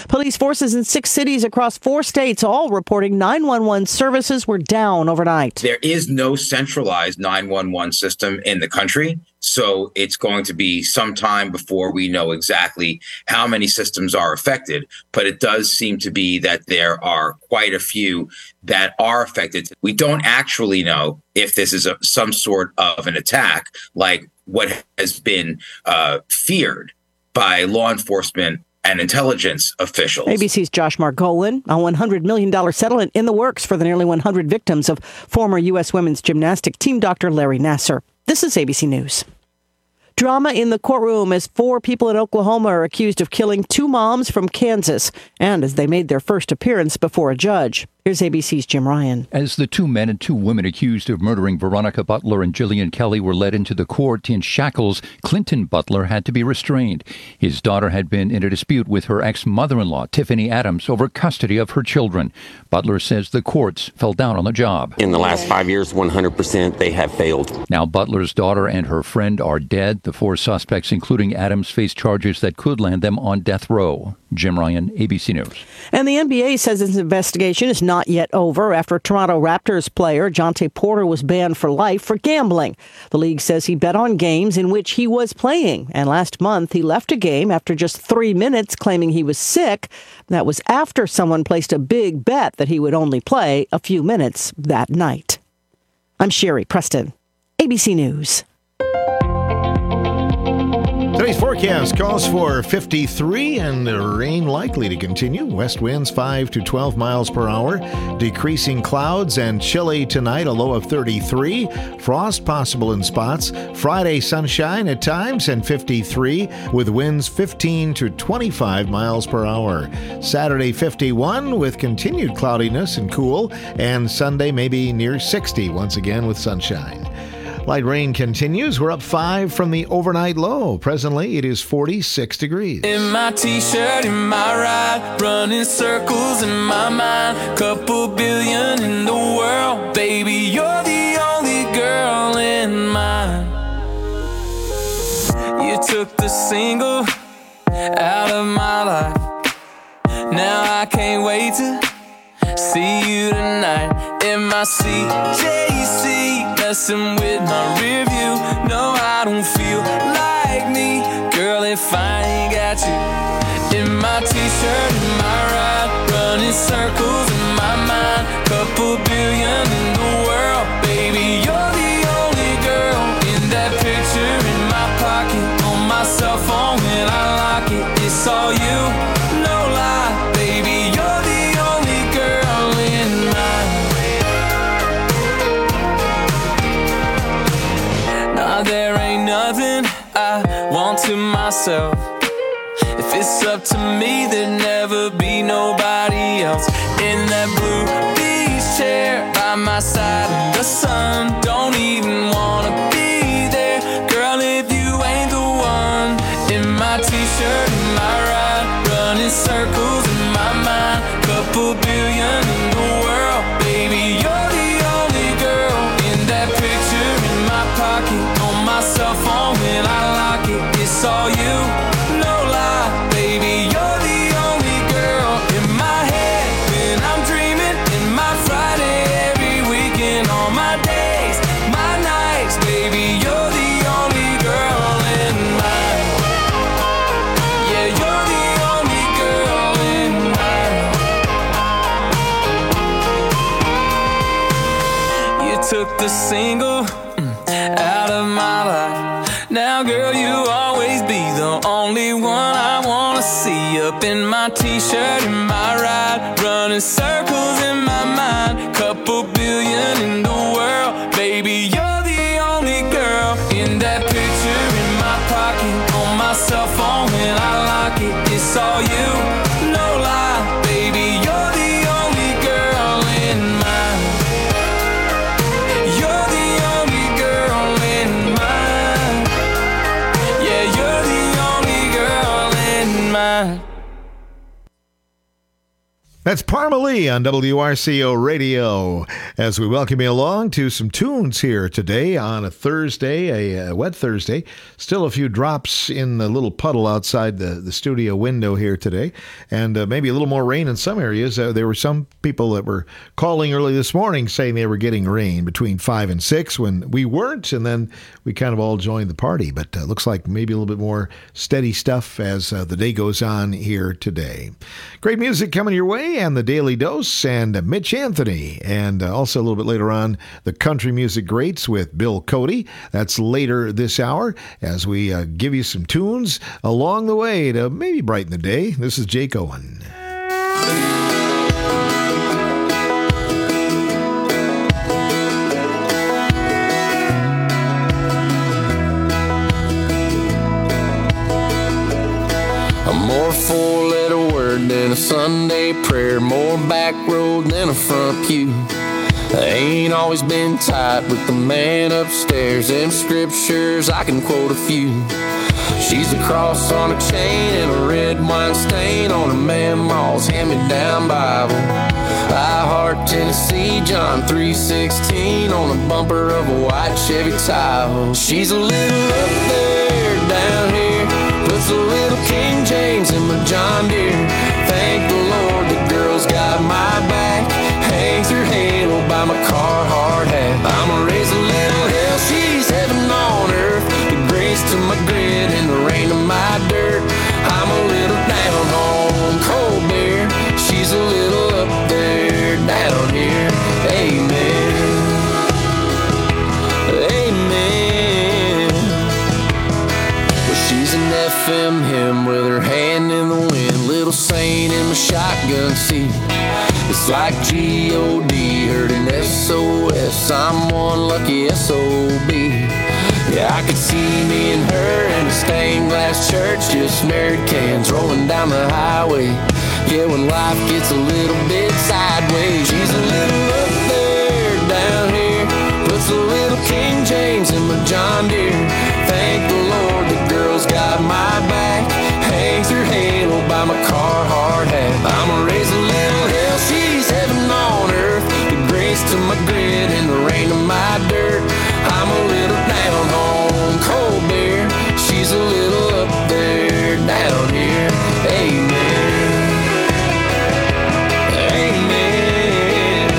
Police forces in 6 cities across 4 states all reporting 911 services were down overnight. There is no centralized 911 system in the country, so it's going to be some time before we know exactly how many systems are affected. But it does seem to be that there are quite a few that are affected. We don't actually know if this is some sort of an attack like what has been feared by law enforcement and intelligence officials. ABC's Josh Margolin. A $100 million settlement in the works for the nearly 100 victims of former U.S. women's gymnastic team doctor Larry Nassar. This is ABC News. Drama in the courtroom as 4 people in Oklahoma are accused of killing 2 moms from Kansas, and as they made their first appearance before a judge. Here's ABC's Jim Ryan. As the 2 men and 2 women accused of murdering Veronica Butler and Jillian Kelly were led into the court in shackles, Clinton Butler had to be restrained. His daughter had been in a dispute with her ex-mother-in-law, Tiffany Adams, over custody of her children. Butler says the courts fell down on the job. In the last 5 years, 100% they have failed. Now Butler's daughter and her friend are dead. The 4 suspects, including Adams, face charges that could land them on death row. Jim Ryan, ABC News. And the NBA says its investigation is not yet over after Toronto Raptors player Jonte Porter was banned for life for gambling. The league says he bet on games in which he was playing. And last month, he left a game after just 3 minutes, claiming he was sick. That was after someone placed a big bet that he would only play a few minutes that night. I'm Sherry Preston, ABC News. Today's forecast calls for 53 and rain likely to continue. West winds 5 to 12 miles per hour. Decreasing clouds and chilly tonight, a low of 33. Frost possible in spots. Friday sunshine at times and 53 with winds 15 to 25 miles per hour. Saturday 51 with continued cloudiness and cool. And Sunday maybe near 60 once again with sunshine. Light rain continues. We're up 5 from the overnight low. Presently, it is 46 degrees. In my t-shirt, in my ride, running circles in my mind. Couple billion in the world, baby, you're the only girl in mine. You took the single out of my life. Now I can't wait to see you tonight. In my CJC, messing with my rear view. No, I don't feel like me, girl, if I ain't got you. In my t-shirt, in my ride, running circles in my mind. Couple billion in the world, baby, you're the only girl. In that picture in my pocket, on my cell phone when I lock it, it's all you, no lie, baby, you're the only girl in mine. Now there ain't nothing I want to myself. If it's up to me, there'd never be nobody else. In that blue beach chair by my side in the sun, don't even wanna be there, girl, if you ain't the one. In my t-shirt, in my ride, running circles in my mind. Couple billion in the world, baby, you're the only girl. In that picture in my pocket, on my cell phone when I lock it, it's all you, no lie, baby, you're the only girl. In my head when I'm dreaming, in my Friday every weekend, all my days, my nights, baby, you're the only girl in mine. Yeah, you're the only girl in mine. You took the single out of my life. Now, girl, you always be the only one I wanna see. Up in my t-shirt, in my ride, running circles in my mind. Couple billion in the world, baby, you're the only girl. In that picture in my pocket, on my cell phone when I lock it, it's all you, no lie, baby, you're the only girl in mine. You're the only girl in mine. Yeah, you're the only girl in mine. That's Parma Lee on WRCO Radio as we welcome you along to some tunes here today on a Thursday, a wet Thursday. Still a few drops in the little puddle outside the studio window here today, and maybe a little more rain in some areas. There were some people that were calling early this morning saying they were getting rain between 5 and 6 when we weren't, and then we kind of all joined the party. But looks like maybe a little bit more steady stuff as the day goes on here today. Great music coming your way, and the Daily Dose and Mitch Anthony, and also a little bit later on the Country Music Greats with Bill Cody. That's later this hour as we give you some tunes along the way to maybe brighten the day. This is Jake Owen. More four-letter word than a Sunday prayer, more back road than a front pew. I ain't always been tight with the man upstairs. Them scriptures, I can quote a few. She's a cross on a chain and a red wine stain on her mamma's hand-me-down Bible. I Heart, Tennessee, John 3:16 on the bumper of a white Chevy Tahoe. She's a little up there, down here, puts a little King James in my John Deere. Thank the Lord the girl's got my back. Hangs her halo by my Carhartt hat. I'ma raise a little hell, she's heaven on earth. The grace to my grit and the rain to my dirt. I'm a little down on cold beer. She's a little up there, down here. Amen. Amen. Well, she's an FM hymn with her hand in the wind. Little saint in my shotgun seat. It's like G.O.D. heard an SOS. I'm one lucky SOB. Yeah, I could see me and her in a stained glass church, just married cans rolling down the highway. Yeah, when life gets a little bit sideways, she's a little up there, down here, puts a little King James in my John Deere. Thank the Lord the girl's got my back. Hangs her halo by my Carhartt hat. I'ma raise a little hell, she's heaven on earth. The grace to my grit and the rain to my dirt. I'm a little down on cold beer. She's a little up there, down here. Amen. Amen.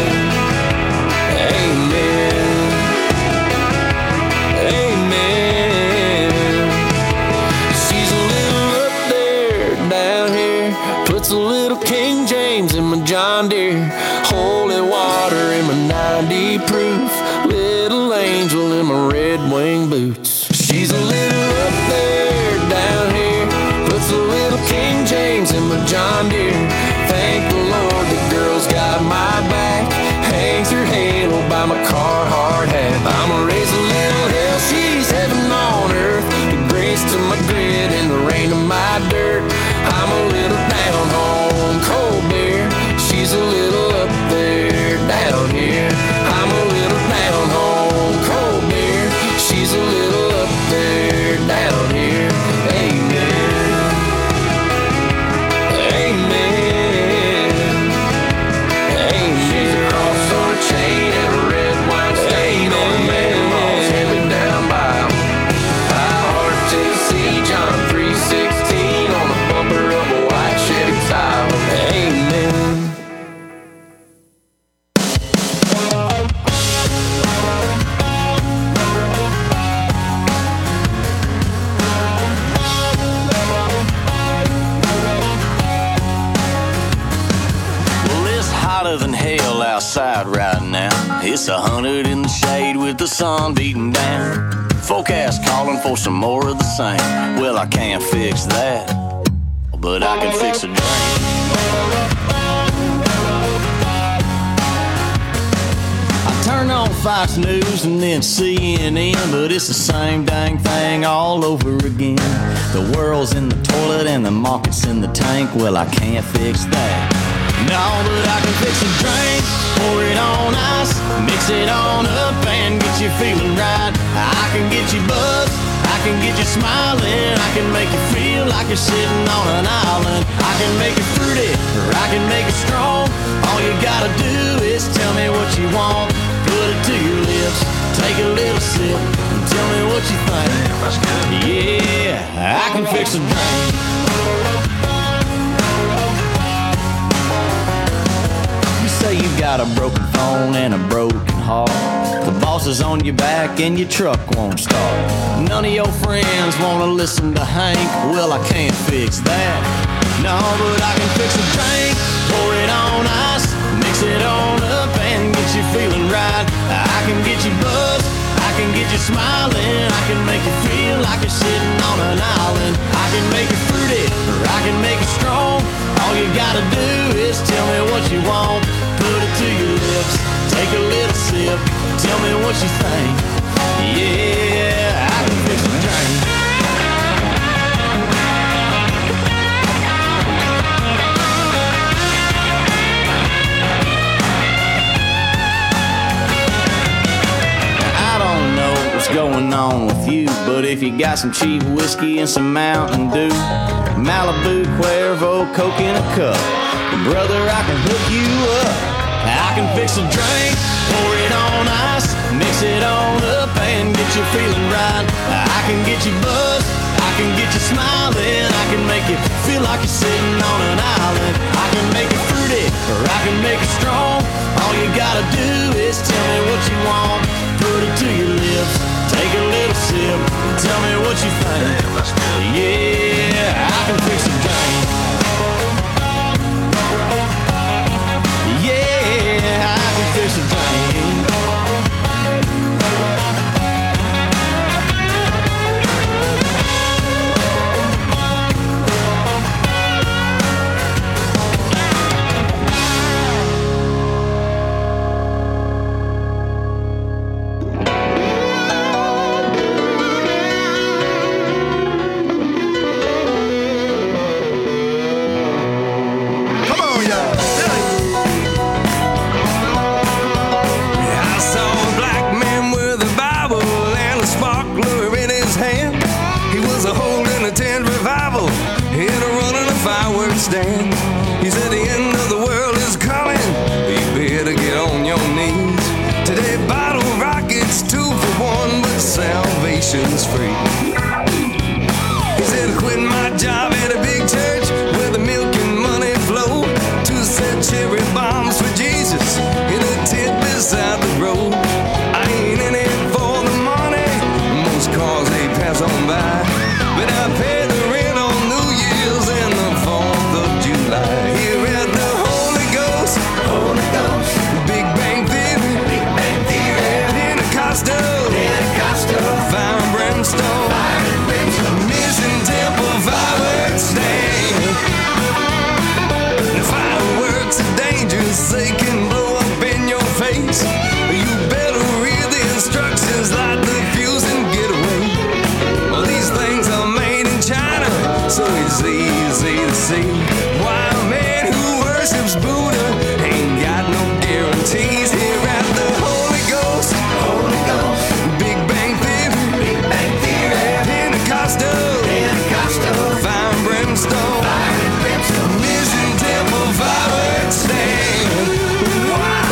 Amen. Amen. She's a little up there, down here, puts a little King James in my John Deere. Holy water in my 90 proof. Little angel in my red wing boots. She's a little up there, down here, puts a little King James in my John Deere. Thank the Lord the girl's got my back. Hangs her halo by my Carhartt hat. I'ma raise a little hell, she's heaven on earth. The grace to my grit and the rain to my dirt. I'm a little down on cold beer. She's a little up there, down here. I'm a little down on cold beer. She's a little up there, down here. Amen. Amen. Amen. She's a cross on a chain and a red wine stain on a mamma's hand-me-down Bible. I Heart, Tennessee, John 3:16 on the bumper of a white Chevy Tahoe. Amen. Hotter than hell outside right now. It's 100 in the shade with the sun beating down. Forecast calling for some more of the same. Well, I can't fix that, but I can fix a drain. I turn on Fox News and then CNN, but it's the same dang thing all over again. The world's in the toilet and the market's in the tank. Well, I can't fix that. No, but I can fix a drink, pour it on ice, mix it on up and get you feeling right. I can get you buzzed, I can get you smiling, I can make you feel like you're sitting on an island. I can make you fruity fruity or I can make it strong. All you gotta do is tell me what you want. Put it to your lips, take a little sip, and tell me what you think. That's good. Yeah, I can fix a drink. You say you got a broken phone and a broken heart. The boss is on your back and your truck won't start. None of your friends wanna listen to Hank. Well, I can't fix that. No, but I can fix a drink. Pour it on ice, mix it on up and get you feeling right. I can get you buzzed, I can get you smiling. I can make you feel like you're sitting on an island. I can make it fruity or I can make it strong. All you gotta do is tell me what you want. Put it to your lips, take a little sip, tell me what you think. Yeah, I can fix a drink. Going on with you, but if you got some cheap whiskey and some Mountain Dew, Malibu, Cuervo, Coke in a cup, brother, I can hook you up. I can fix a drink, pour it on ice, mix it on up and get you feeling right. I can get you buzzed, I can get you smiling. I can make you feel like you're sitting on an island. I can make it fruity or I can make it strong. All you gotta do is tell me what you want. Put it to your lips, take a little sip, tell me what you think. Yeah, I can fix a drink. Yeah, I can fix a drink. Stand. He said the end of the world is coming. You better get on your knees. Today bottle rockets 2 for 1, but salvation's free. He said I quit my job at a big church where the milk and money flow to set cherry bombs for Jesus in a tent beside the road. I ain't in it for the money. Most cars they pass on by, but I pay the rent on New Year's and the 4th of July. Here at the Holy Ghost, Big Bang Theory, Pentecostal, fire and brimstone, Mission Temple fireworks stand. The fireworks are dangerous, they can blow up in your face. You better read the instructions, light the fuse and get away. Well, these things are made in China, so it's easy to see why a man who worships Buddha ain't got no guarantees. Here at the Holy Ghost, Big Bang Theory, Pentecostal, fire and brimstone, Mission Temple fireworks stand. Wow!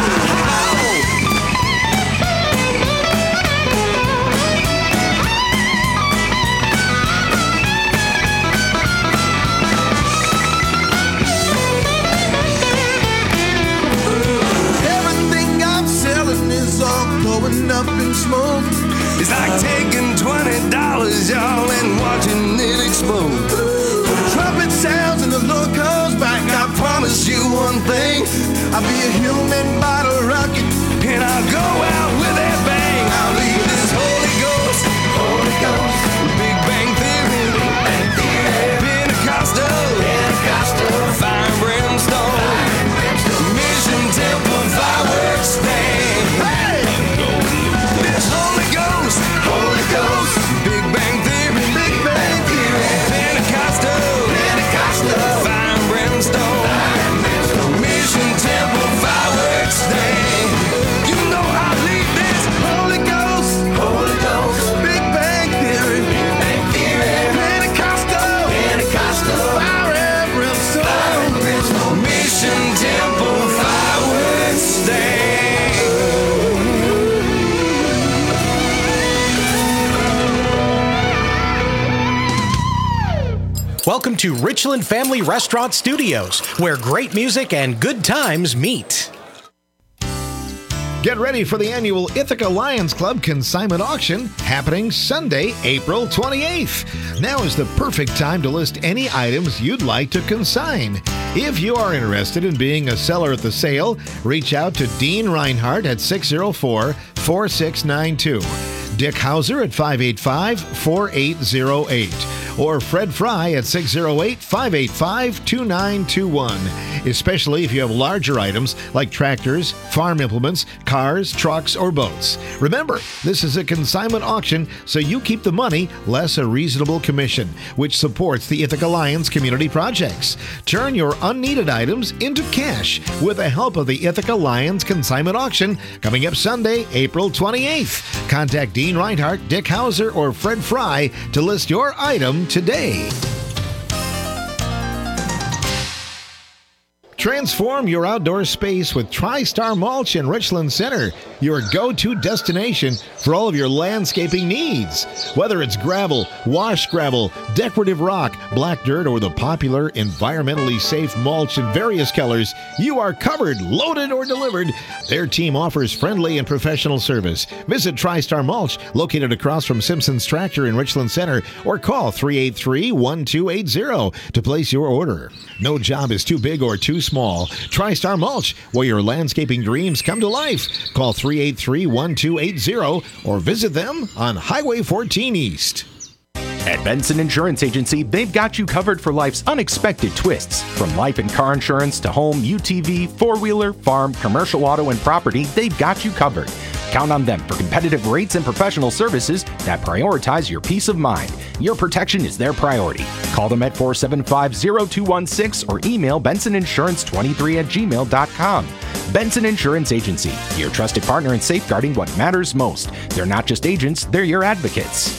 Up in smoke. It's like taking $20, y'all, and watching it explode. When the trumpet sounds and the Lord comes back, I promise you one thing: I'll be a human bottle rocket, and I'll go out with that bang. I'll leave this Holy Ghost, Big Bang Theory, Pentecostal, fire and brimstone, Mission Temple fireworks stand. Hey! Holy Ghost, Big Bang Theory, Pentecostal, fire and brimstone, Mission Temple fireworks stand. You know I leave Welcome to Richland Family Restaurant Studios, where great music and good times meet. Get ready for the annual Ithaca Lions Club consignment auction happening Sunday, April 28th. Now is the perfect time to list any items you'd like to consign. If you are interested in being a seller at the sale, reach out to Dean Reinhardt at 604-4692, Dick Hauser at 585-4808, or Fred Fry at 608-585-2921, especially if you have larger items like tractors, farm implements, cars, trucks, or boats. Remember, this is a consignment auction, so you keep the money less a reasonable commission, which supports the Ithaca Lions community projects. Turn your unneeded items into cash with the help of the Ithaca Lions consignment auction coming up Sunday, April 28th. Contact Dean Reinhardt, Dick Hauser, or Fred Fry to list your item today. Transform your outdoor space with TriStar Mulch in Richland Center, your go-to destination for all of your landscaping needs. Whether it's gravel, wash gravel, decorative rock, black dirt, or the popular environmentally safe mulch in various colors, you are covered, loaded, or delivered. Their team offers friendly and professional service. Visit TriStar Mulch, located across from Simpson's Tractor in Richland Center, or call 383-1280 to place your order. No job is too big or too small. TriStar Mulch, where your landscaping dreams come to life. Call 383-1280 or visit them on Highway 14 East. At Benson Insurance Agency, they've got you covered for life's unexpected twists. From life and car insurance to home, UTV, four-wheeler, farm, commercial auto, and property, they've got you covered. Count on them for competitive rates and professional services that prioritize your peace of mind. Your protection is their priority. Call them at 475-0216 or email bensoninsurance23@gmail.com. Benson Insurance Agency, your trusted partner in safeguarding what matters most. They're not just agents, they're your advocates.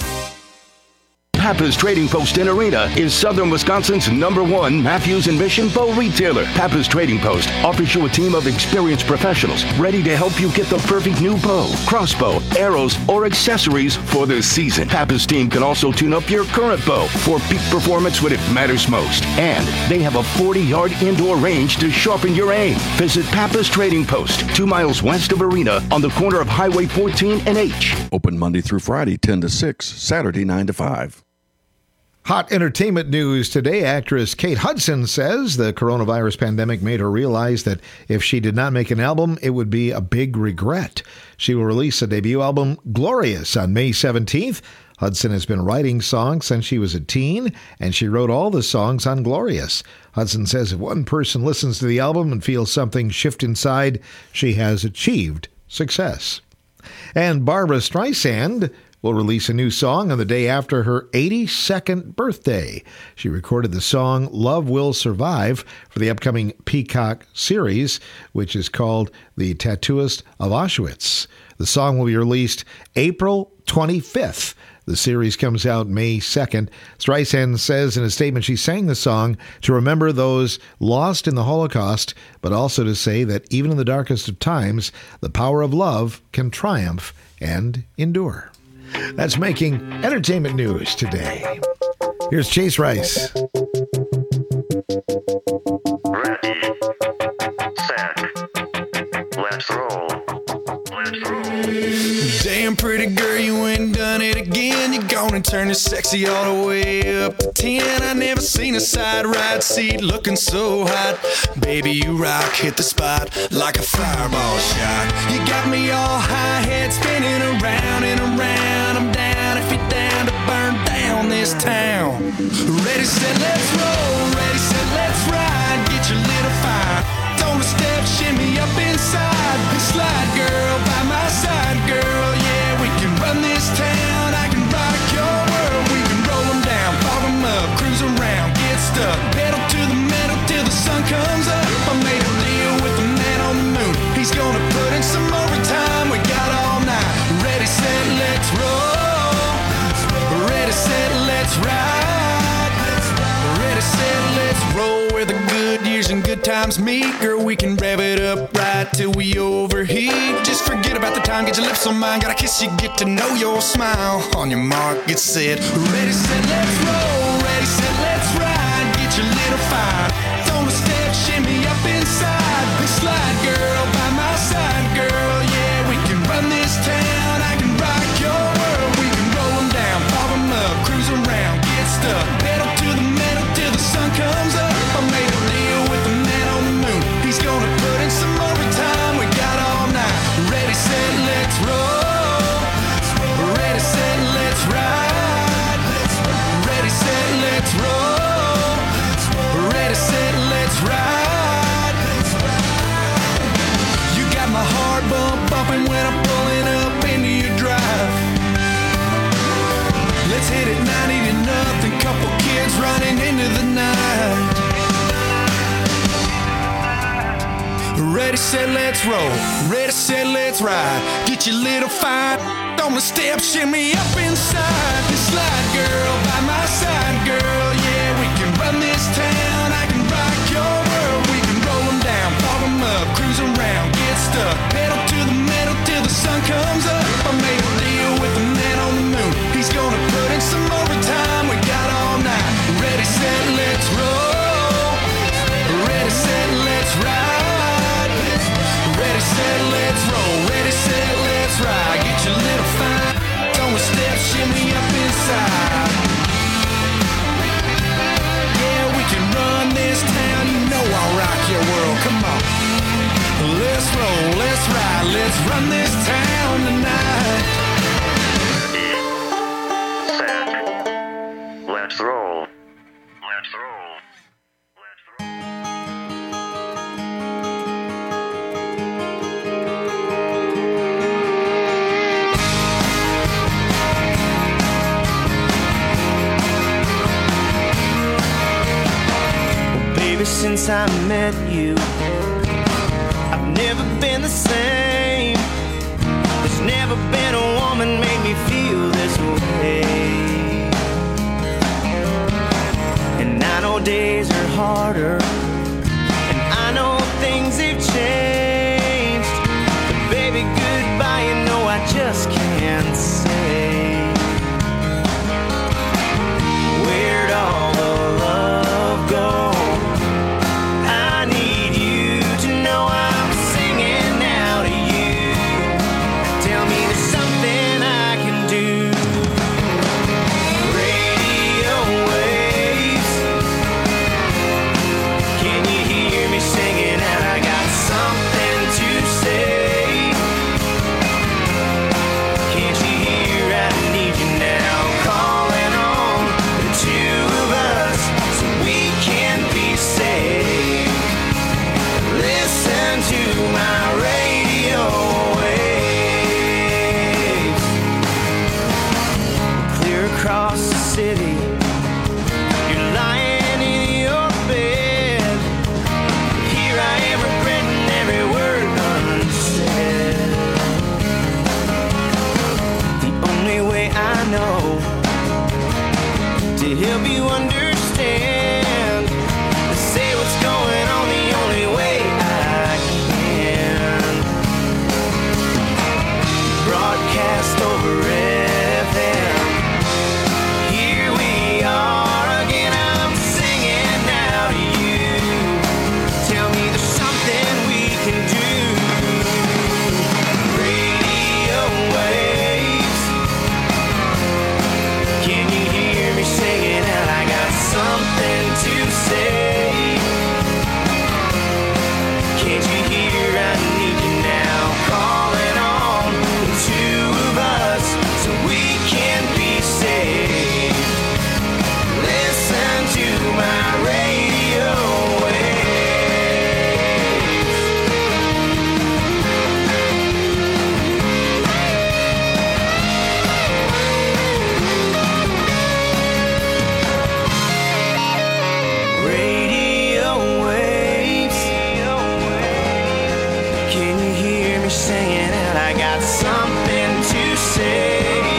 Pappas Trading Post in Arena is Southern Wisconsin's #1 Matthews and Mission bow retailer. Pappas Trading Post offers you a team of experienced professionals ready to help you get the perfect new bow, crossbow, arrows, or accessories for this season. Pappas team can also tune up your current bow for peak performance when it matters most. And they have a 40-yard indoor range to sharpen your aim. Visit Pappas Trading Post, 2 miles west of Arena on the corner of Highway 14 and H. Open Monday through Friday, 10 to 6, Saturday, 9 to 5. Hot entertainment news today. Actress Kate Hudson says the coronavirus pandemic made her realize that if she did not make an album, it would be a big regret. She will release a debut album, Glorious, on May 17th. Hudson has been writing songs since she was a teen, and she wrote all the songs on Glorious. Hudson says if one person listens to the album and feels something shift inside, she has achieved success. And Barbra Streisand will release a new song on the day after her 82nd birthday. She recorded the song Love Will Survive for the upcoming Peacock series, which is called The Tattooist of Auschwitz. The song will be released April 25th. The series comes out May 2nd. Streisand says in a statement she sang the song to remember those lost in the Holocaust, but also to say that even in the darkest of times, the power of love can triumph and endure. That's making entertainment news today. Here's Chase Rice. Ready, set, let's roll. Damn pretty girl, you ain't done it again. You're gonna turn it sexy all the way up to 10. I never seen a side ride seat looking so hot. Baby, you rock, hit the spot like a fireball shot. You got me all high head spinning around and around. I'm down if you're down to burn down this town. Ready, set, let's roll. Ready, set, let's ride. Get your little fire. Don't step, shimmy up inside. And slide, girl, by my side, girl. Yeah, we can run this town. I can rock your world. We can roll them down, fog them up, cruise around, get stuck. Pedal to the metal till the sun comes up. I made a deal with the man on the moon. He's gonna put in some overtime. We got all night. Ready, set, let's roll. Ready, set, let's ride. Ready, set, let's roll. Where the good years and good times meet. Girl, we can rev it up right till we overheat. Just forget about the time, get your lips on mine. Gotta kiss you, get to know your smile. On your mark, get set. Ready, set, let's roll. Ready, set, let's ride. little fine. Don't step, shimmy up inside. And slide, girl, by my side, girl. Yeah, we can run this town. I can rock your world. We can roll them down, pop them up, cruise around, get stuck. Pedal to the metal till the sun comes up. I made a deal with the man on the moon. He's gonna put in some overtime. We got all night. Ready, set, let's roll. Ready, set, let's ride. Ready, set, let's roll. Ready, set, let's ride. You got my heart bumping when I'm pulling up into your drive. Let's hit it 90 to nothing. Couple kids running into the night. Ready, set, let's roll. Ready, set, let's ride. Get your little fine on the step, shimmy up inside. And slide, girl, by my side, girl. Yeah, we can run this town. I can rock your world. We can roll them down, pop them up, cruise around, get stuck. Pedal to the metal till the sun comes up. I made a deal with the man on the moon. He's gonna put in some overtime. We got all night. Ready, set, let's roll. Ready, set, let's ride. Ready, set, let's roll. Ready, set, let's ride. Get your little fine. Don't step, shimmy up inside. Yeah, we can run this town. You know I'll rock your world. Come on. Let's roll, let's ride. Let's run this town tonight. Set. Let's roll. Let's roll. Since I met you, I've never been the same. There's never been a woman made me feel this way. And I know days are harder, and I know things have changed. But baby, goodbye, you know I just can't say. Where'd all the love go? Help you understand. Say what's going on the only way I can. Broadcast over FM. Here we are again. I'm singing now to you. Tell me there's something we can do. Radio waves. Can you hear me singing? Something to say. Can't you hear I need you now? Calling on the two of us so we can be saved. Listen to my radio singing and I got something to say.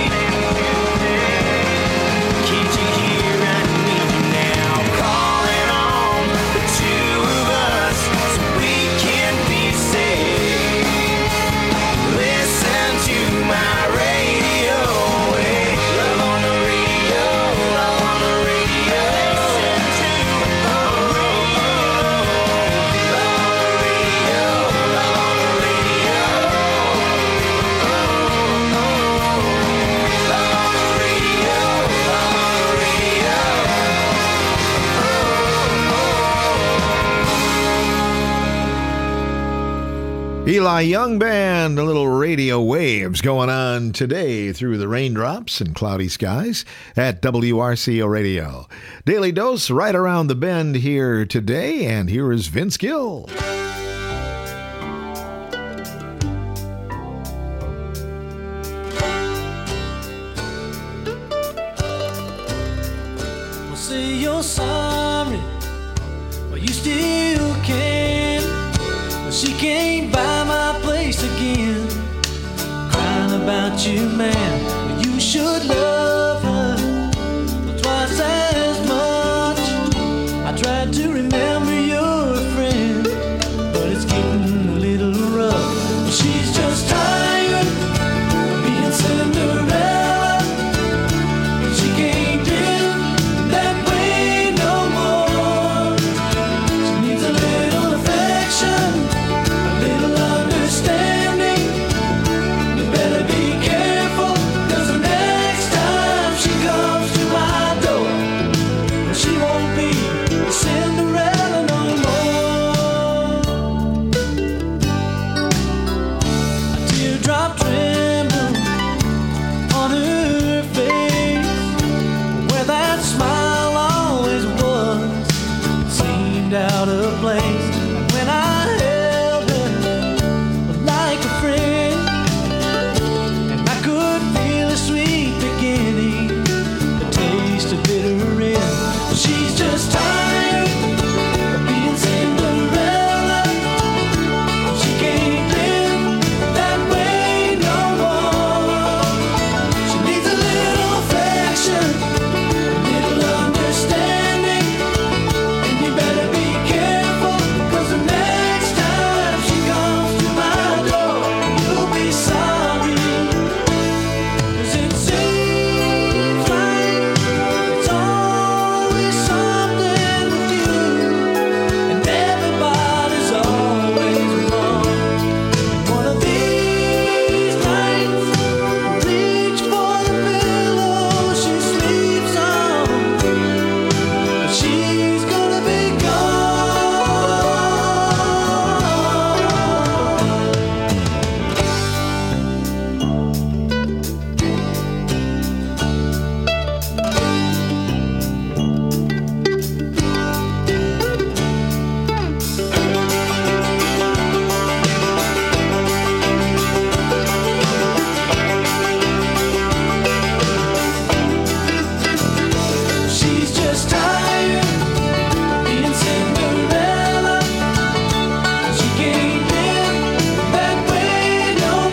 Can't you hear I need you now? Calling on the two of us so we can be saved. Listen to my radio wave. Love on the radio, love on the radio. Listen to Eli Young Band, a little radio waves going on today through the raindrops and cloudy skies at WRCO Radio. Daily Dose right around the bend here today, and here is Vince Gill. Well, say you're sorry, but you still can. Well, she can't buy my place again. Crying about you, man. Well, you should love her twice as much. I tried to remember you're a friend, but it's getting a little rough. She's just tired of being Cinderella. She can't live that way no more. She needs a little affection, a little understanding. You better be careful, 'cause the next time she comes to my door, she won't be Cinderella no more. A teardrop tremble on her face, where that smile always was, seemed out of place. And when I held her like a friend, and I could feel a sweet beginning, the taste of bitter end. She's just tired of being Cinderella. She can't live that way no more. She needs a little affection, a little understanding, and you better be careful, 'cause the next time she comes to my door, you'll be sorry. 'Cause it seems like it's always something with you, and everybody's always wrong. One of these nights, reach for the pillow she sleeps on, but she's gonna be gone. She's just tired of being Cinderella. She can't live that way no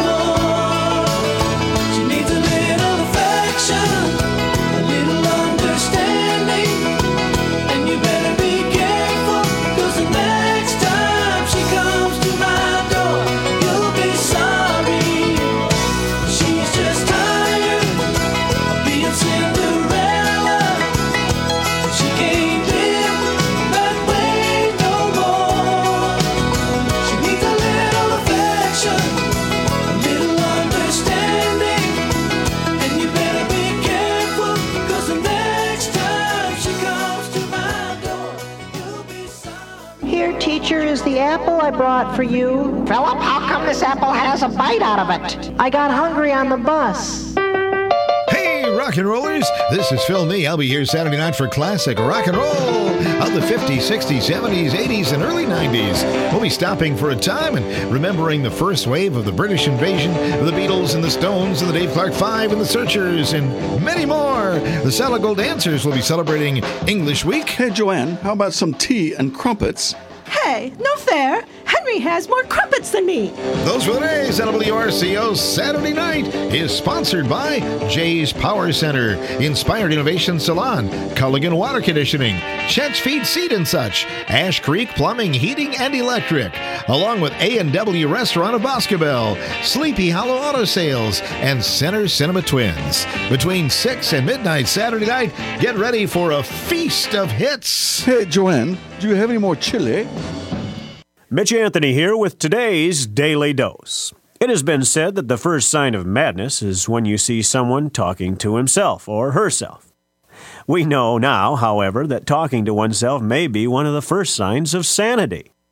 more. She needs a little affection, a little understanding, and you better be careful, 'cause the next time she comes to my door, you'll be sorry. She's just tired of being Cinderella. She can't live that way no more. She needs a little affection, a little understanding, and you better be careful, 'cause the next time she comes to my door, you'll be sorry. Here, teacher, is the apple I brought for you. Philip, how come this apple has a bite out of it? I got hungry on the bus. Hey, rock and rollers, this is Phil Nee. I'll be here Saturday night for classic rock and roll of the 50s, 60s, 70s, 80s, and early 90s. We'll be stopping for a time and remembering the first wave of the British invasion of the Beatles and the Stones and the Dave Clark Five and the Searchers and many more. The Salad Gold Dancers will be celebrating English Week. Hey, Joanne, how about some tea and crumpets? Hey, no fair. Henry has more crumpets than me. Those were the days. WRCO Saturday Night is sponsored by Jay's Power Center, Inspired Innovation Salon, Culligan Water Conditioning, Chet's Feed Seed and Such, Ash Creek Plumbing, Heating and Electric, along with A&W Restaurant of Boscobel, Sleepy Hollow Auto Sales, and Center Cinema Twins. Between 6 and midnight Saturday night, get ready for a feast of hits. Hey, Joanne, do you have any more chili? Mitch Anthony here with today's Daily Dose. It has been said that the first sign of madness is when you see someone talking to himself or herself. We know now, however, that talking to oneself may be one of the first signs of sanity.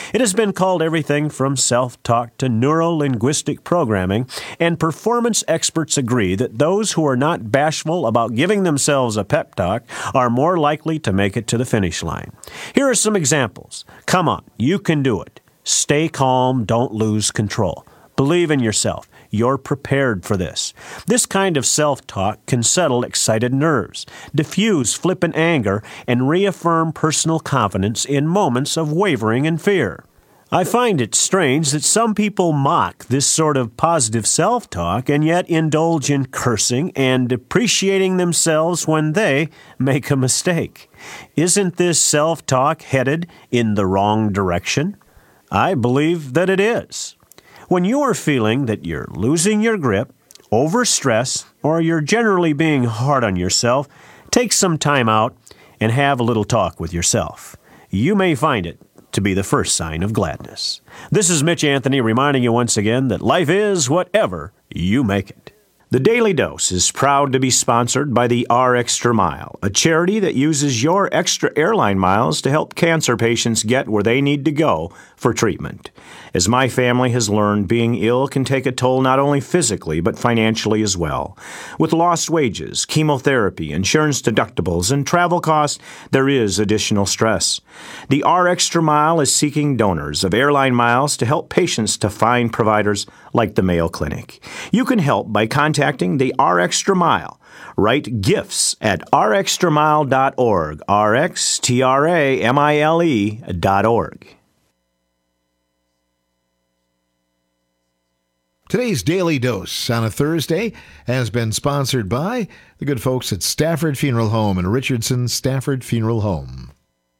It has been called everything from self-talk to neuro-linguistic programming, and performance experts agree that those who are not bashful about giving themselves a pep talk are more likely to make it to the finish line. Here are some examples. Come on, you can do it. Stay calm, don't lose control. Believe in yourself. You're prepared for this. This kind of self-talk can settle excited nerves, diffuse flippant anger, and reaffirm personal confidence in moments of wavering and fear. I find it strange that some people mock this sort of positive self-talk and yet indulge in cursing and depreciating themselves when they make a mistake. Isn't this self-talk headed in the wrong direction? I believe that it is. When you are feeling that you're losing your grip, overstressed, or you're generally being hard on yourself, take some time out and have a little talk with yourself. You may find it to be the first sign of gladness. This is Mitch Anthony reminding you once again that life is whatever you make it. The Daily Dose is proud to be sponsored by the R-Extra Mile, a charity that uses your extra airline miles to help cancer patients get where they need to go for treatment. As my family has learned, being ill can take a toll not only physically but financially as well. With lost wages, chemotherapy, insurance deductibles, and travel costs, there is additional stress. The R-Extra Mile is seeking donors of airline miles to help patients to find providers like the Mayo Clinic. You can help by contacting the R-Extra Mile. Write gifts at rextramile.org, rxtramile.org. Today's Daily Dose on a Thursday has been sponsored by the good folks at Stafford Funeral Home and Richardson Stafford Funeral Home.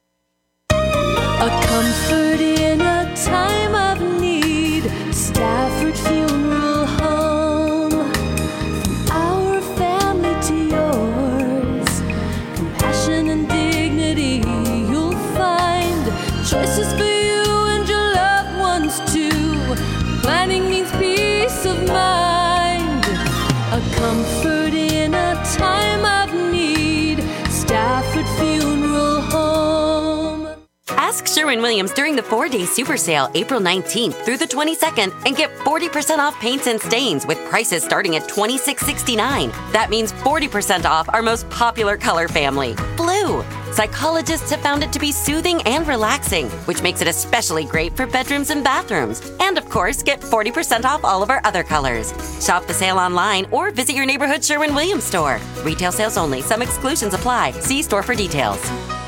A comfort in a time of need. Stafford Funeral Home. From our family to yours. Compassion and dignity you'll find. Choices for you and your loved ones too. Planning means peace of mind. A comfort in a time of need. Stafford Funeral Home. Ask Sherwin-Williams during the 4-day super sale, April 19th through the 22nd, and get 40% off paints and stains with prices starting at $26.69. That means 40% off our most popular color family, blue. Psychologists have found it to be soothing and relaxing, which makes it especially great for bedrooms and bathrooms. And of course, get 40% off all of our other colors. Shop the sale online or visit your neighborhood Sherwin-Williams store. Retail sales only. Some exclusions apply. See store for details.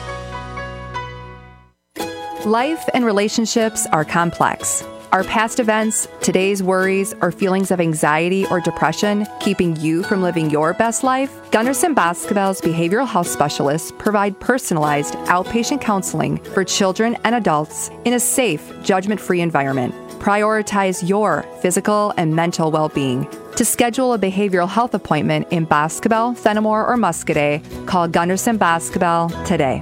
Life and relationships are complex. Are past events, today's worries, or feelings of anxiety or depression keeping you from living your best life? Gunderson Basketball's behavioral health specialists provide personalized outpatient counseling for children and adults in a safe, judgment-free environment. Prioritize your physical and mental well-being. To schedule a behavioral health appointment in Basketball, Fenimore, or Muscadet, call Gunderson Basketball today.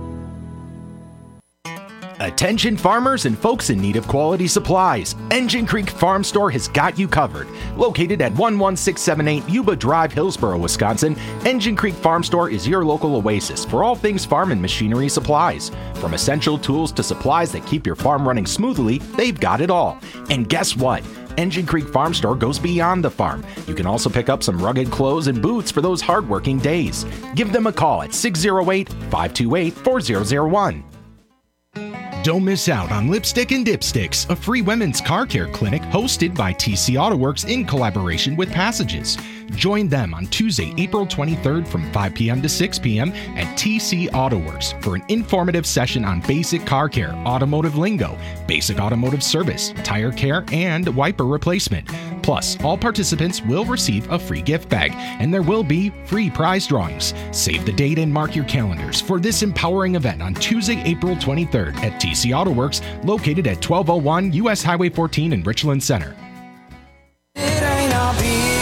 Attention farmers and folks in need of quality supplies. Engine Creek Farm Store has got you covered. Located at 11678 Yuba Drive, Hillsboro, Wisconsin, Engine Creek Farm Store is your local oasis for all things farm and machinery supplies. From essential tools to supplies that keep your farm running smoothly, they've got it all. And guess what? Engine Creek Farm Store goes beyond the farm. You can also pick up some rugged clothes and boots for those hardworking days. Give them a call at 608-528-4001. Don't miss out on Lipstick and Dipsticks, a free women's car care clinic hosted by TC AutoWorks in collaboration with Passages. Join them on Tuesday, April 23rd from 5 p.m. to 6 p.m. at TC AutoWorks for an informative session on basic car care, automotive lingo, basic automotive service, tire care, and wiper replacement. Plus, all participants will receive a free gift bag, and there will be free prize drawings. Save the date and mark your calendars for this empowering event on Tuesday, April 23rd at TC AutoWorks, located at 1201 U.S. Highway 14 in Richland Center. His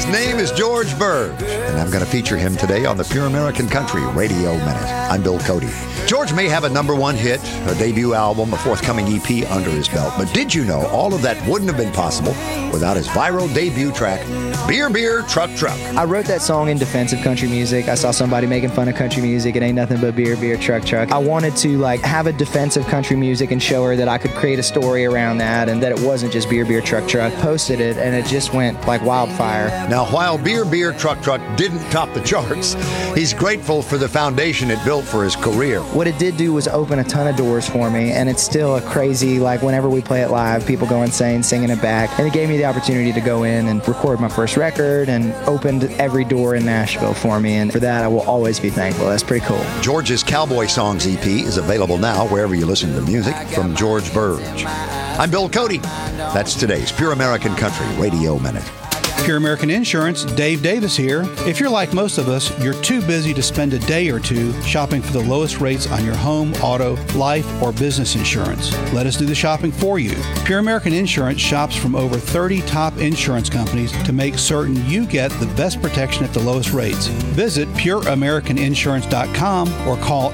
His name is George Burge, and I'm going to feature him today on the Pure American Country Radio Minute. I'm Bill Cody. George may have a #1 hit, a debut album, a forthcoming EP under his belt, but did you know all of that wouldn't have been possible without his viral debut track, Beer, Beer, Truck, Truck? I wrote that song in defense of country music. I saw somebody making fun of country music. It ain't nothing but beer, beer, truck, truck. I wanted to have a defense of country music and show her that I could create a story around that and that it wasn't just beer, beer, truck, truck. Posted it and it just went like wildfire. Now, while Beer, Beer, Truck, Truck didn't top the charts, he's grateful for the foundation it built for his career. What it did do was open a ton of doors for me, and it's still a crazy, whenever we play it live, people go insane singing it back. And it gave me the opportunity to go in and record my first record and opened every door in Nashville for me, and for that I will always be thankful. That's pretty cool. George's Cowboy Songs EP is available now wherever you listen to music from George Burge. I'm Bill Cody. That's today's Pure American Country Radio Minute. Pure American Insurance, Dave Davis here. If you're like most of us, you're too busy to spend a day or two shopping for the lowest rates on your home, auto, life, or business insurance. Let us do the shopping for you. Pure American Insurance shops from over 30 top insurance companies to make certain you get the best protection at the lowest rates. Visit pureamericaninsurance.com or call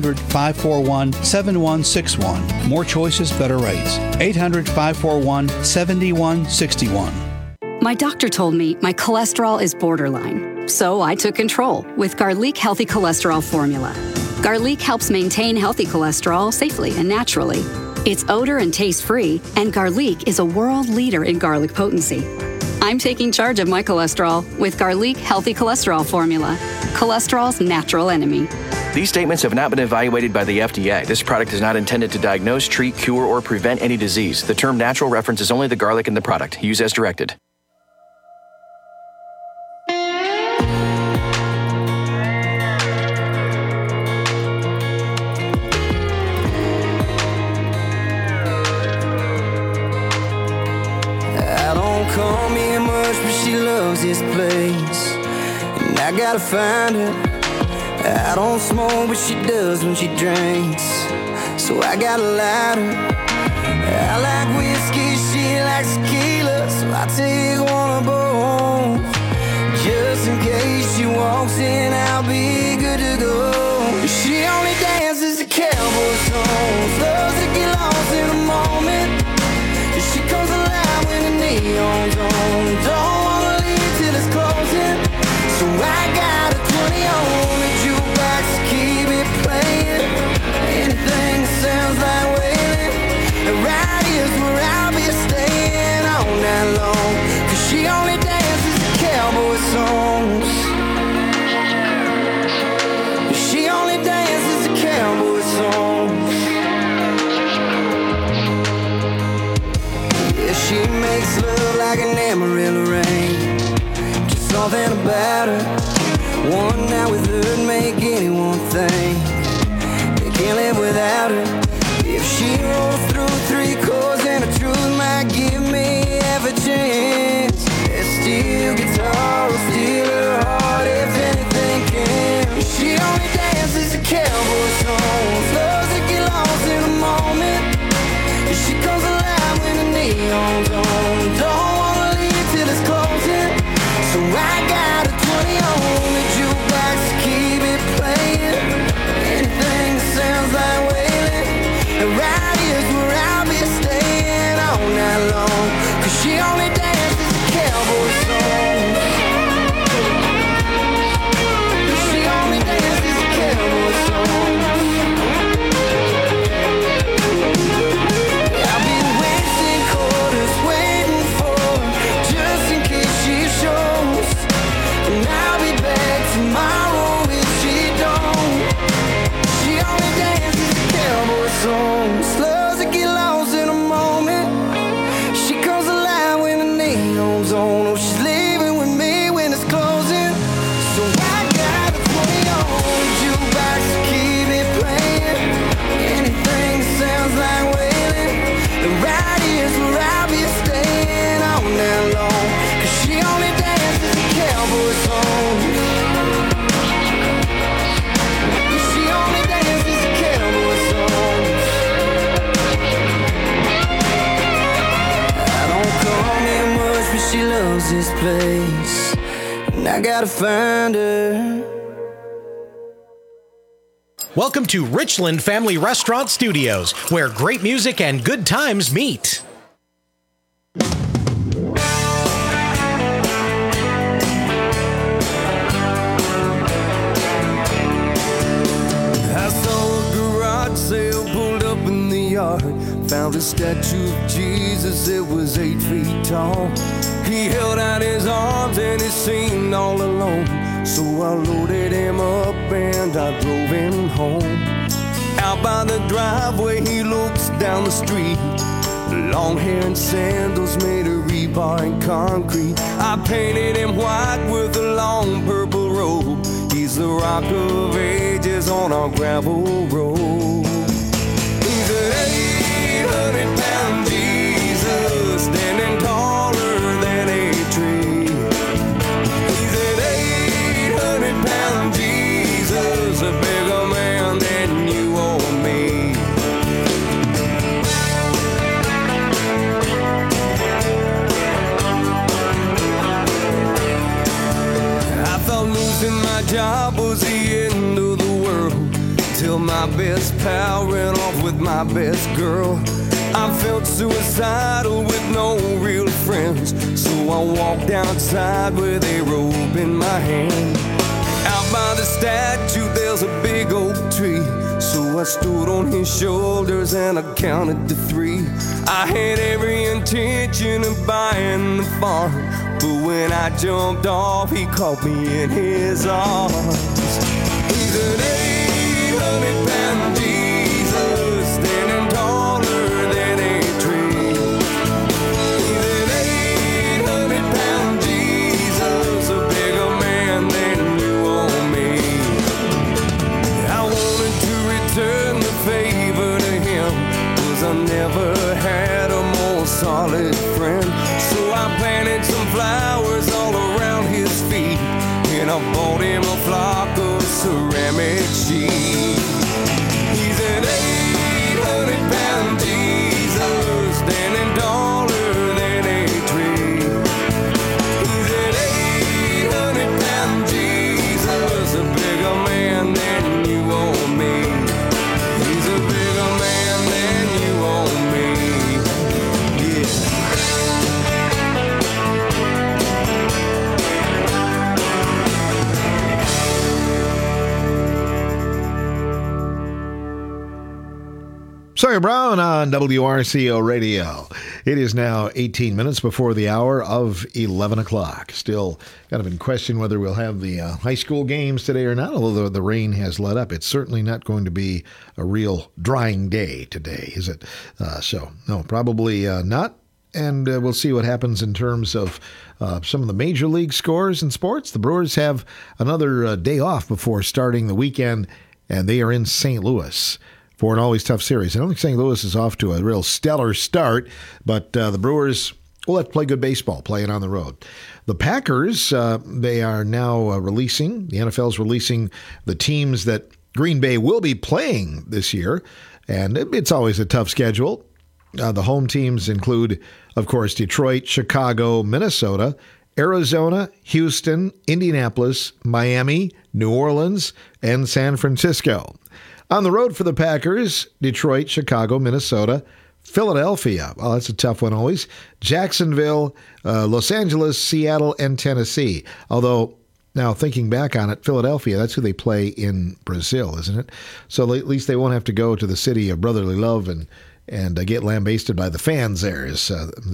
800-541-7161. More choices, better rates. 800-541-7161. My doctor told me my cholesterol is borderline, so I took control with Garlic Healthy Cholesterol Formula. Garlic helps maintain healthy cholesterol safely and naturally. It's odor and taste-free, and Garlic is a world leader in garlic potency. I'm taking charge of my cholesterol with Garlic Healthy Cholesterol Formula, cholesterol's natural enemy. These statements have not been evaluated by the FDA. This product is not intended to diagnose, treat, cure, or prevent any disease. The term natural references only the garlic in the product. Use as directed. Call me much, but she loves this place, and I gotta find her. I don't smoke, but she does when she drinks, so I gotta light her. I like whiskey, she likes tequila, so I take one of both. Just in case she walks in, I'll be good to go. She only dances to cowboy songs, loves to get lost in a moment. She comes alive when the neon's on. Don't wanna leave till it's closing, so I got a 20 on the jukebox to keep it playing. Anything that sounds like wailing, and right here's where I'll be staying all night long. 'Cause she only dances to cowboy songs. She only dances to cowboy songs. She makes love like an Amarillo rain. Just something about her. One night with her'd make anyone think they can't live without her. If she rolls through 3 chords, then the truth might give me half a chance. That steel guitar will steal her heart if anything can. She only dances to cowboy songs, loves to get lost in a moment. She comes alive when the neon's on. Don't wanna leave till it's closing, so I got a 20 on the jukebox to keep it playing. Anything that sounds like wailing, and right here's where I'll be staying all night long. 'Cause she only dances to cowboy songs. She only dances to cowboy songs. Slows to get lost in a moment. She comes alive when the neon's on. Oh, she's leaving with me when it's closing, so I got a 20 on the jukebox to keep it playing. Anything that sounds like wailing, and right here's where I'll be staying all night long. 'Cause she only dances to cowboy songs. She only dances to cowboy songs. She loves this place, and I gotta find her. Welcome to Richland Family Restaurant Studios, where great music and good times meet. I saw a garage sale pulled up in the yard. Found a statue of Jesus, it was 8 feet tall. He held out his arms and he seemed all alone. So I loaded him up and I drove him home. Out by the driveway he looks down the street. Long hair and sandals made of rebar and concrete. I painted him white with a long purple robe. He's the rock of ages on our gravel road. He's an 800-pound Jesus, standing taller than a tree. He's an 800-pound Jesus, a bigger man than you or me. I thought losing my job was the end of the world, till my best pal ran off with my best girl. I felt suicidal with no real friends, so I walked outside with a rope in my hand. Out by the statue there's a big oak tree, so I stood on his shoulders and I counted to 3. I had every intention of buying the farm, but when I jumped off he caught me in his arms. He's an 800-pound Jesus, standing taller than a tree. He's an 800-pound Jesus, a bigger man than you or me. I wanted to return the favor to him, 'cause I never had a more solid friend. So I planted some flowers all around his feet, and I bought him a flock of ceramic sheep. He's an 800-pound Jesus, standing taller than a tree. He's an 800-pound Jesus, a bigger man than you or me. He's a bigger man than you or me. Yeah. Sawyer Brown on WRCO Radio. It is now 18 minutes before the hour of 11 o'clock. Still kind of in question whether we'll have the high school games today or not, although the rain has let up. It's certainly not going to be a real drying day today, is it? So, no, probably not. And we'll see what happens in terms of some of the major league scores in sports. The Brewers have another day off before starting the weekend, and they are in St. Louis for an always tough series. I don't think St. Louis is off to a real stellar start, but the Brewers will have to play good baseball, playing on the road. The Packers, they are now releasing, the NFL's releasing the teams that Green Bay will be playing this year, and it's always a tough schedule. The home teams include, of course, Detroit, Chicago, Minnesota, Arizona, Houston, Indianapolis, Miami, New Orleans, and San Francisco. On the road for the Packers, Detroit, Chicago, Minnesota, Philadelphia. Well, that's a tough one always. Jacksonville, Los Angeles, Seattle, and Tennessee. Although, now thinking back on it, Philadelphia, that's who they play in Brazil, isn't it? So at least they won't have to go to the city of brotherly love and get lambasted by the fans there, as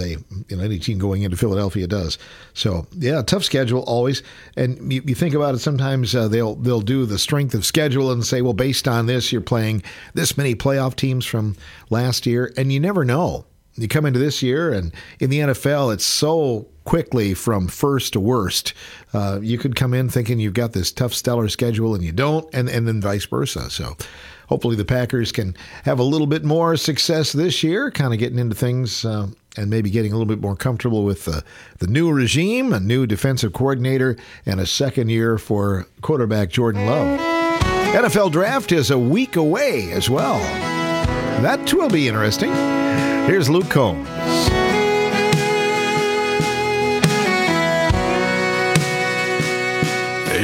any team going into Philadelphia does. So, yeah, tough schedule always. And you think about it, sometimes they'll do the strength of schedule and say, well, based on this, you're playing this many playoff teams from last year, and you never know. You come into this year, and in the NFL, it's so quickly from first to worst. You could come in thinking you've got this tough, stellar schedule, and you don't, and then vice versa. So hopefully the Packers can have a little bit more success this year, kind of getting into things and maybe getting a little bit more comfortable with the new regime, a new defensive coordinator, and a second year for quarterback Jordan Love. NFL draft is a week away as well. That too will be interesting. Here's Luke Combs.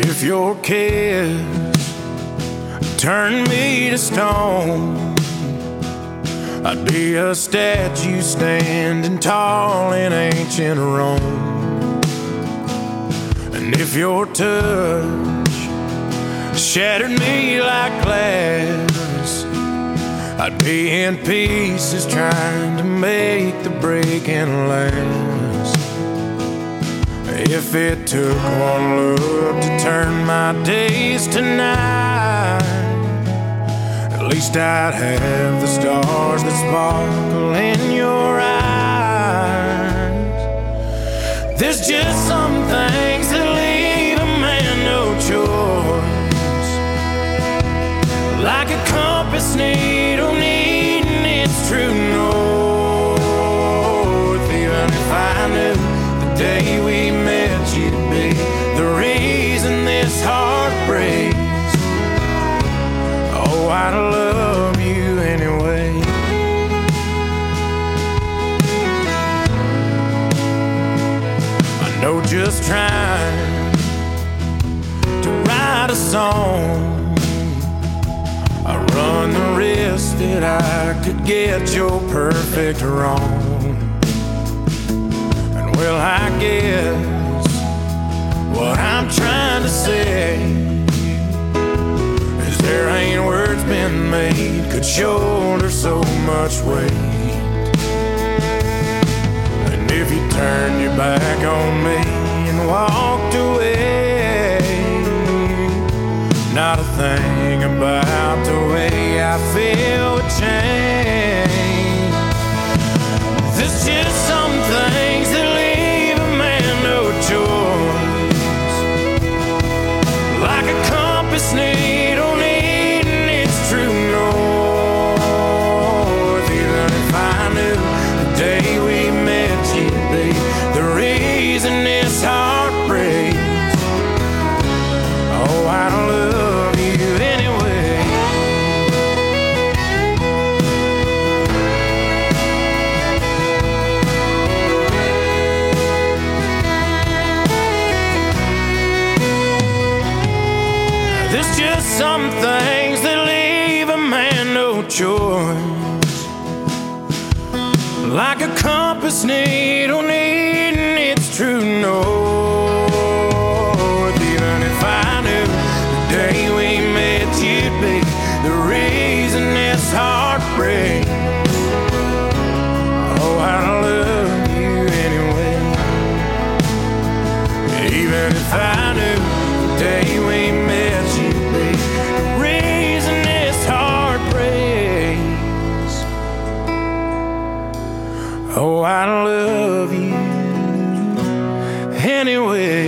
If your kiss turned me to stone, I'd be a statue standing tall in ancient Rome. And if your touch shattered me like glass, I'd be in pieces trying to make the breaking last. If it took one look to turn my days to night, at least I'd have the stars that sparkle in your eyes. There's just some things that leave a man no choice, like a compass needle needing its true north. Even if I knew the day we met you'd be the reason this heart breaks, oh, I'd love you anyway. I know just trying to write a song, I run the risk that I could get your perfect wrong. And well, I guess what I'm trying to say is there ain't words been made could shoulder so much weight. And if you turned your back on me and walked away, not a thing about the way I feel would change. There's just some things that leave a man no choice, like a compass needle needing its true north. Even if I knew the day we met you'd be the reason this heart breaks, oh, I don't love you anyway. There's just some things that leave a man no choice, like a compass needle needing its true north. Even if I knew the day we met you'd be the reason this heart breaks, oh, I love you anyway. Even if I knew the day we met you'd be the reason this heart breaks, oh, I love you anyway.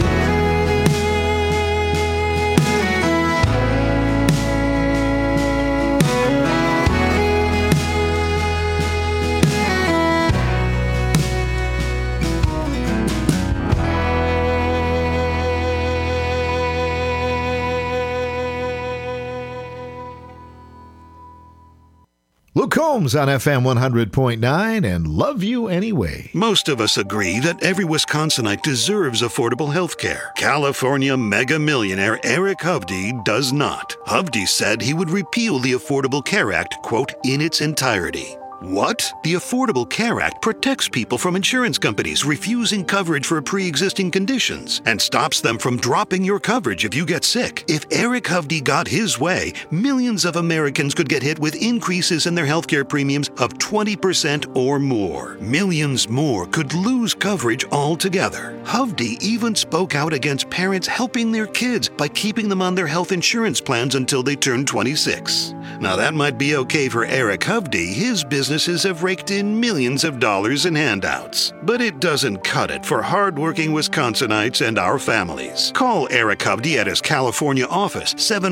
Luke Combs on FM 100.9 and Love You Anyway. Most of us agree that every Wisconsinite deserves affordable health care. California mega millionaire Eric Hovde does not. Hovde said he would repeal the Affordable Care Act, quote, in its entirety. What? The Affordable Care Act protects people from insurance companies refusing coverage for pre-existing conditions and stops them from dropping your coverage if you get sick. If Eric Hovde got his way, millions of Americans could get hit with increases in their healthcare premiums of 20% or more. Millions more could lose coverage altogether. Hovde even spoke out against parents helping their kids by keeping them on their health insurance plans until they turn 26. Now that might be okay for Eric Hovde. His businesses have raked in millions of dollars in handouts. But it doesn't cut it for hardworking Wisconsinites and our families. Call Eric Hovde at his California office,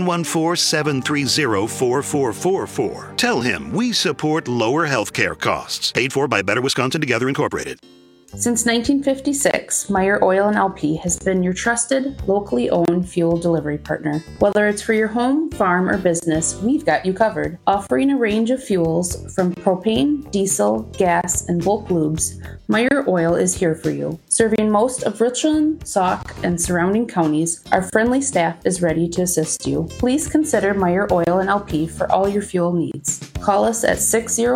714-730-4444. Tell him we support lower health care costs. Paid for by Better Wisconsin Together Incorporated. Since 1956, Meyer Oil & LP has been your trusted, locally owned fuel delivery partner. Whether it's for your home, farm, or business, we've got you covered. Offering a range of fuels from propane, diesel, gas, and bulk lubes, Meyer Oil is here for you. Serving most of Richland, Sauk, and surrounding counties, our friendly staff is ready to assist you. Please consider Meyer Oil & LP for all your fuel needs. Call us at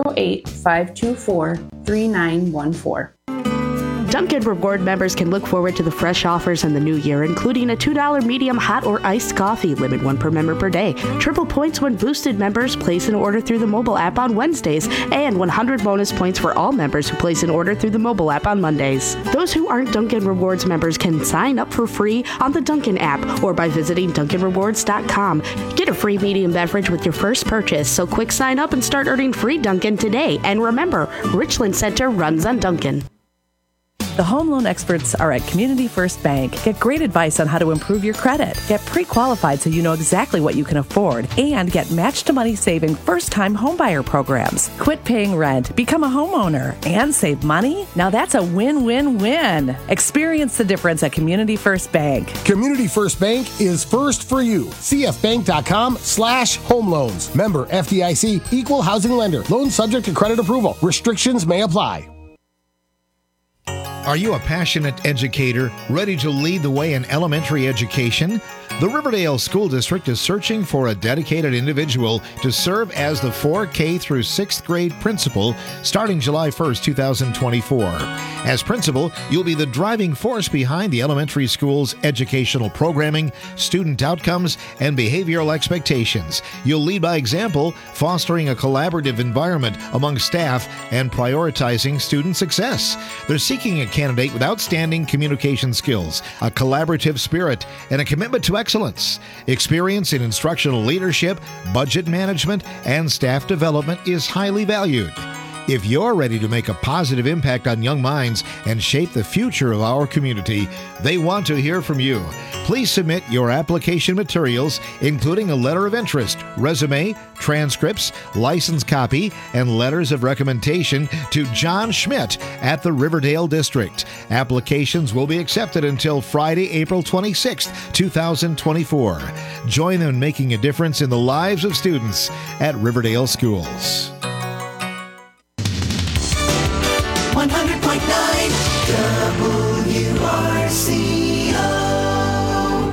608-524-3914. Dunkin' Reward members can look forward to the fresh offers in the new year, including a $2 medium hot or iced coffee, limit 1 per member per day, triple points when boosted members place an order through the mobile app on Wednesdays, and 100 bonus points for all members who place an order through the mobile app on Mondays. Those who aren't Dunkin' Rewards members can sign up for free on the Dunkin' app or by visiting DunkinRewards.com. Get a free medium beverage with your first purchase, so quick sign up and start earning free Dunkin' today. And remember, Richland Center runs on Dunkin'. The home loan experts are at Community First Bank. Get great advice on how to improve your credit. Get pre-qualified so you know exactly what you can afford. And get match-to-money saving first-time homebuyer programs. Quit paying rent, become a homeowner, and save money? Now that's a win-win-win. Experience the difference at Community First Bank. Community First Bank is first for you. CFBank.com/home loans. Member FDIC, equal housing lender. Loan subject to credit approval. Restrictions may apply. Are you a passionate educator ready to lead the way in elementary education? The Riverdale School District is searching for a dedicated individual to serve as the 4K through 6th grade principal starting July 1st, 2024. As principal, you'll be the driving force behind the elementary school's educational programming, student outcomes, and behavioral expectations. You'll lead by example, fostering a collaborative environment among staff and prioritizing student success. They're seeking a candidate with outstanding communication skills, a collaborative spirit, and a commitment to excellence. Experience in instructional leadership, budget management, and staff development is highly valued. If you're ready to make a positive impact on young minds and shape the future of our community, they want to hear from you. Please submit your application materials, including a letter of interest, resume, transcripts, license copy, and letters of recommendation to John Schmidt at the Riverdale District. Applications will be accepted until Friday, April 26, 2024. Join them in making a difference in the lives of students at Riverdale Schools. 100.9 WRCO.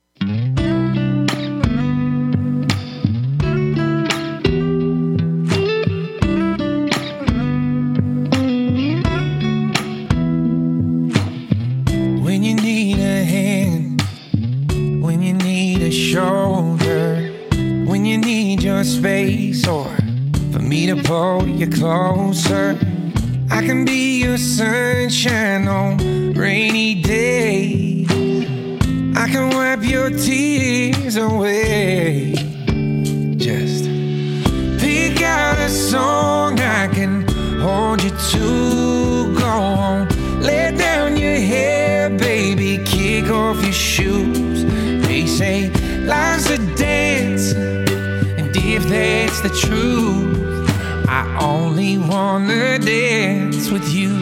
When you need a hand, when you need a shoulder, when you need your space, or for me to pull you closer, I can be your sunshine on rainy days. I can wipe your tears away. Just pick out a song I can hold you to. Go on, let down your hair, baby, kick off your shoes. They say life's a dance, and if that's the truth, I only wanna dance with you.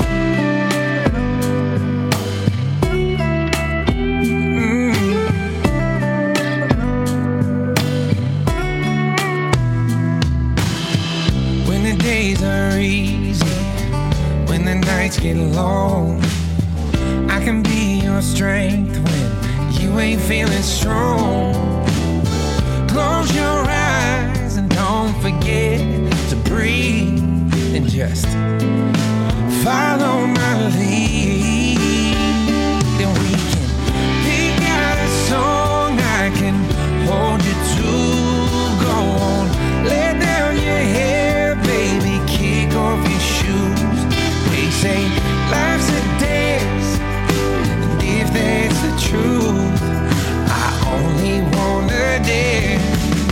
When the days are easy, when the nights get long, I can be your strength when you ain't feeling strong. Close your eyes and don't forget to breathe and just follow my lead. Then we can pick out a song I can hold you to. Go on, let down your hair, baby, kick off your shoes. They say life's a dance, and if that's the truth, I only wanna dance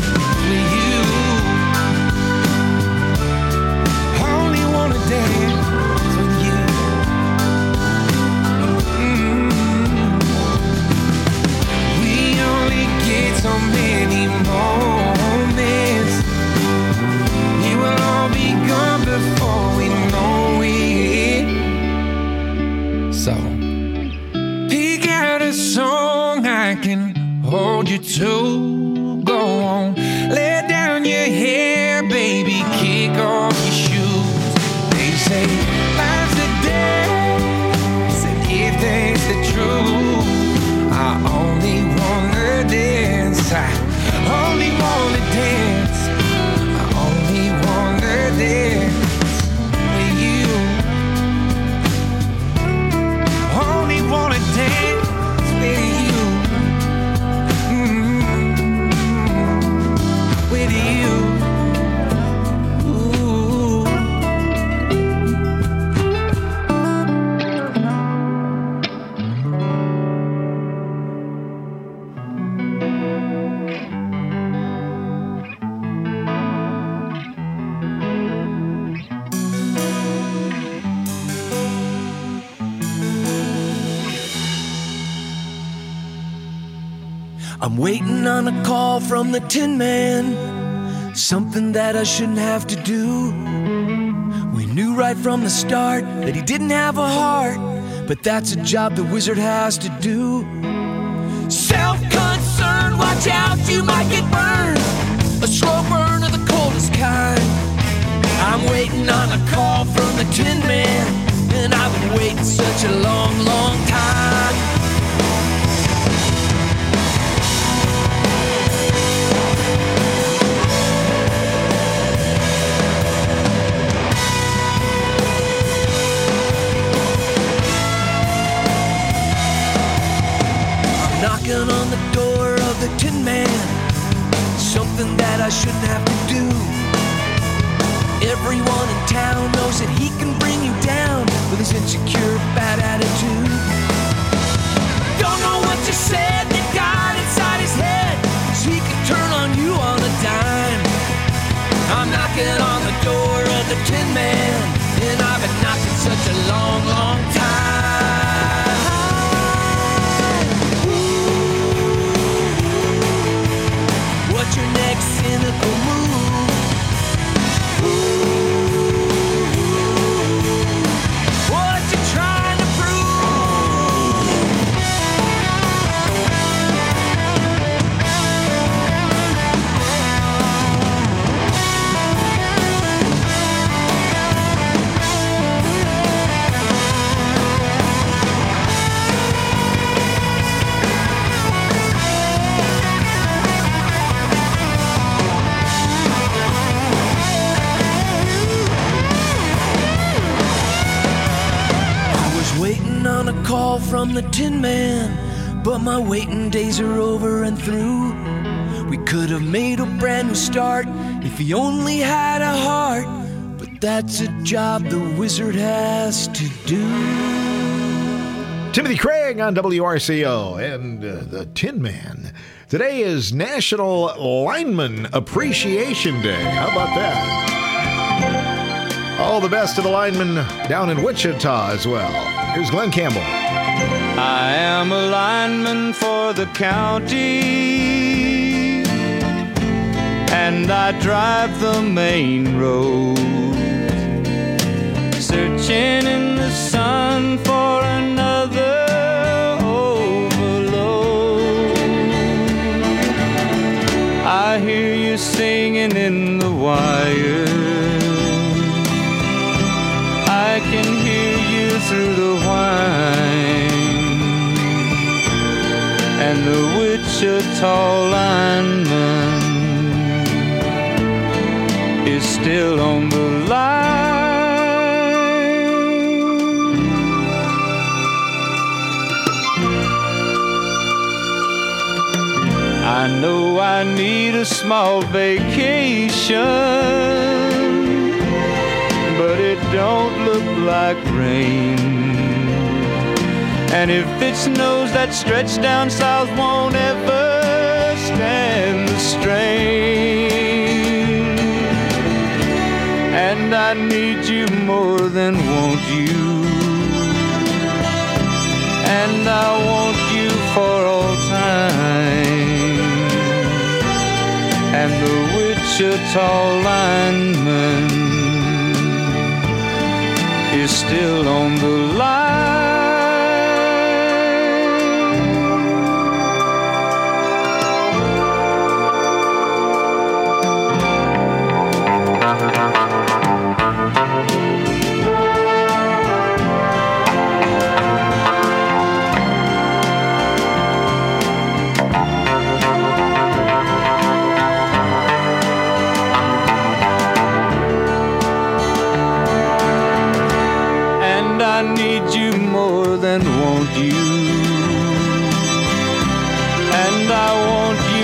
with you. Only wanna dance. told you to go on. Lay down your hair, baby, kick off your shoes. They say life's a dance, and if that's the truth, I only wanna dance. I only wanna dance. I only wanna dance with you. Only wanna dance with you. With you. Ooh. I'm waiting on a call from the Tin Man, something that I shouldn't have to do. We knew right from the start that he didn't have a heart, but that's a job the wizard has to do. Self-concerned, watch out, you might get burned. A slow burn of the coldest kind. I'm waiting on a call from the Tin Man, and I've been waiting such a long, long time. Knocking on the door of the Tin Man, something that I shouldn't have to do. Everyone in town knows that he can bring you down with his insecure, bad attitude. Don't know what you said that got inside his head, 'cause he could turn on you on a dime. I'm knocking on the door of the Tin Man, and I've been knocking such a long, long time. What's your next cynical move? What you trying to on a call from the Tin Man, but my waiting days are over and through. We could have made a brand new start if he only had a heart, but that's a job the wizard has to do. Timothy Craig on WRCO and the Tin Man. Today is National Lineman Appreciation Day. How about that? All the best to the linemen down in Wichita as well. Here's Glenn Campbell. I am a lineman for the county, and I drive the main road, searching in the sun for another overload. I hear you singing in the wire, I can hear you through the whine, and the Wichita lineman is still on the line. I know I need a small vacation, but it don't look like rain. And if it snows, that stretch down south won't ever stand the strain. And I need you more than want you, and I want you for all time. And the Wichita lineman is still on the line. I need you more than want you.